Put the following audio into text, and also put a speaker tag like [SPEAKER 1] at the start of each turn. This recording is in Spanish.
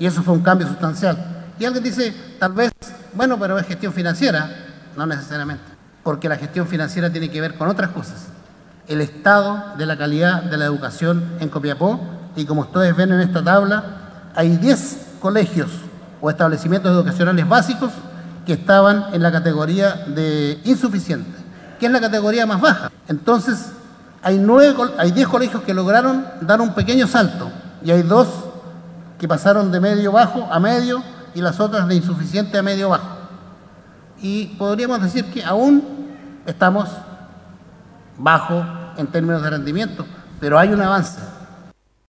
[SPEAKER 1] Y eso fue un cambio sustancial. Y alguien dice, tal vez, bueno, pero es gestión financiera. No necesariamente, porque la gestión financiera tiene que ver con otras cosas. El estado de la calidad de la educación en Copiapó, y como ustedes ven en esta tabla, hay 10 colegios o establecimientos educacionales básicos que estaban en la categoría de insuficiente, que es la categoría más baja. Entonces, hay 10 colegios que lograron dar un pequeño salto, y hay 2 que pasaron de medio bajo a medio, y las otras de insuficiente a medio bajo. Y podríamos decir que aún estamos bajo en términos de rendimiento, pero hay un avance.